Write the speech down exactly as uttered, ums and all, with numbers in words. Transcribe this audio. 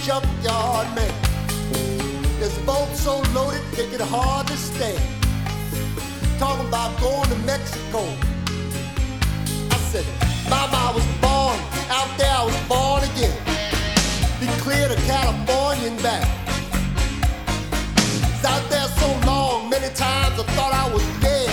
junkyard man. This boat so loaded, they could hardly stand. Talking about going to Mexico. I said,